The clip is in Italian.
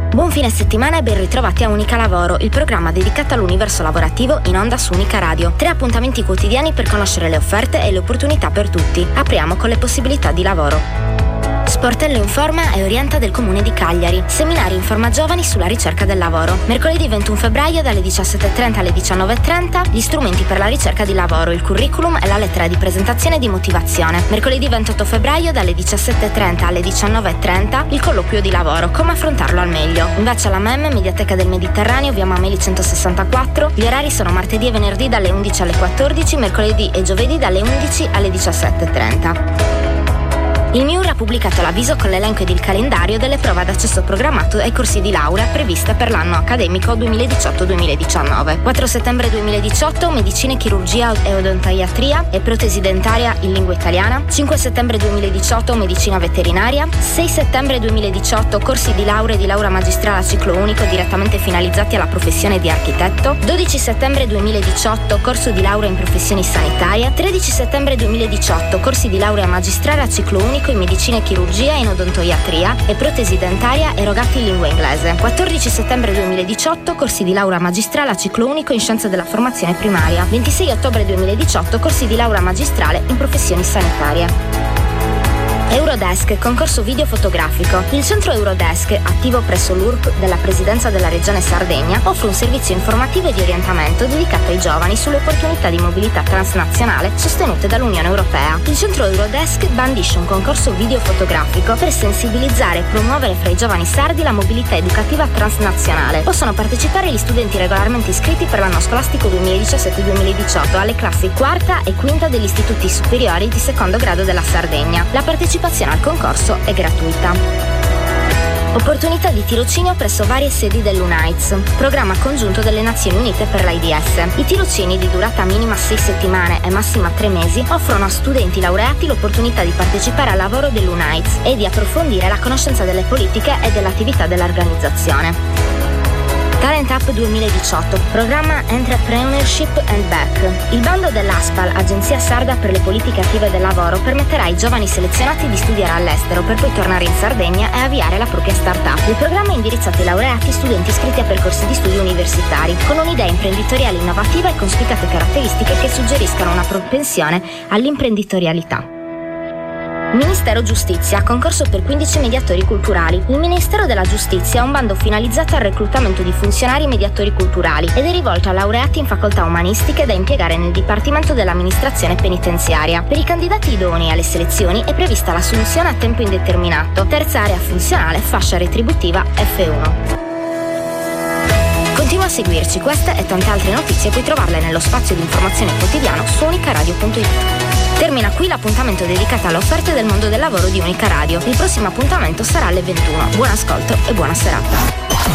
Buon fine settimana e ben ritrovati a Unica Lavoro, il programma dedicato all'universo lavorativo in onda su Unica Radio. 3 appuntamenti quotidiani per conoscere le offerte e le opportunità per tutti. Apriamo con le possibilità di lavoro. Sportello informa e orienta del Comune di Cagliari. Seminari informa giovani sulla ricerca del lavoro. Mercoledì 21 febbraio dalle 17.30 alle 19.30 gli strumenti per la ricerca di lavoro, il curriculum e la lettera di presentazione e di motivazione. Mercoledì 28 febbraio dalle 17.30 alle 19.30 il colloquio di lavoro, come affrontarlo al meglio. Invece alla MEM, Mediateca del Mediterraneo, via Mameli 164, gli orari sono martedì e venerdì dalle 11 alle 14, mercoledì e giovedì dalle 11 alle 17.30. Il MIUR ha pubblicato l'avviso con l'elenco ed il calendario delle prove ad accesso programmato ai corsi di laurea previste per l'anno accademico 2018-2019. 4 settembre 2018 Medicina e Chirurgia e Odontoiatria e Protesi Dentaria in lingua italiana. 5 settembre 2018 Medicina Veterinaria. 6 settembre 2018 corsi di laurea magistrale a ciclo unico direttamente finalizzati alla professione di architetto. 12 settembre 2018 corso di laurea in professioni sanitarie. 13 settembre 2018 corsi di laurea magistrale a ciclo unico in medicina e chirurgia e in odontoiatria e protesi dentaria erogati in lingua inglese. 14 settembre 2018 corsi di laurea magistrale a ciclo unico in scienze della formazione primaria. 26 ottobre 2018 corsi di laurea magistrale in professioni sanitarie. Eurodesk, concorso video fotografico. Il centro Eurodesk, attivo presso l'URP della Presidenza della Regione Sardegna, offre un servizio informativo e di orientamento dedicato ai giovani sulle opportunità di mobilità transnazionale sostenute dall'Unione Europea. Il centro Eurodesk bandisce un concorso video fotografico per sensibilizzare e promuovere fra i giovani sardi la mobilità educativa transnazionale. Possono partecipare gli studenti regolarmente iscritti per l'anno scolastico 2017-2018 alle classi quarta e quinta degli istituti superiori di secondo grado della Sardegna. La partecipazione al concorso è gratuita. Opportunità di tirocinio presso varie sedi dell'UNAIDS, programma congiunto delle Nazioni Unite per l'AIDS. I tirocini di durata minima 6 settimane e massima 3 mesi offrono a studenti laureati l'opportunità di partecipare al lavoro dell'UNAIDS e di approfondire la conoscenza delle politiche e dell'attività dell'organizzazione. Talent Up 2018, programma Entrepreneurship and Back. Il bando dell'ASPAL, Agenzia Sarda per le Politiche Attive del Lavoro, permetterà ai giovani selezionati di studiare all'estero per poi tornare in Sardegna e avviare la propria start-up. Il programma è indirizzato ai laureati e studenti iscritti a percorsi di studi universitari, con un'idea imprenditoriale innovativa e con spiccate caratteristiche che suggeriscano una propensione all'imprenditorialità. Ministero Giustizia, concorso per 15 mediatori culturali. Il Ministero della Giustizia ha un bando finalizzato al reclutamento di funzionari mediatori culturali ed è rivolto a laureati in facoltà umanistiche da impiegare nel Dipartimento dell'Amministrazione Penitenziaria. Per i candidati idonei alle selezioni è prevista l'assunzione a tempo indeterminato, terza area funzionale, fascia retributiva F1. Continua a seguirci, queste e tante altre notizie puoi trovarle nello spazio di informazione quotidiano su unicaradio.it. Termina qui l'appuntamento dedicato alle offerte del mondo del lavoro di Unica Radio. Il prossimo appuntamento sarà alle 21. Buon ascolto e buona serata.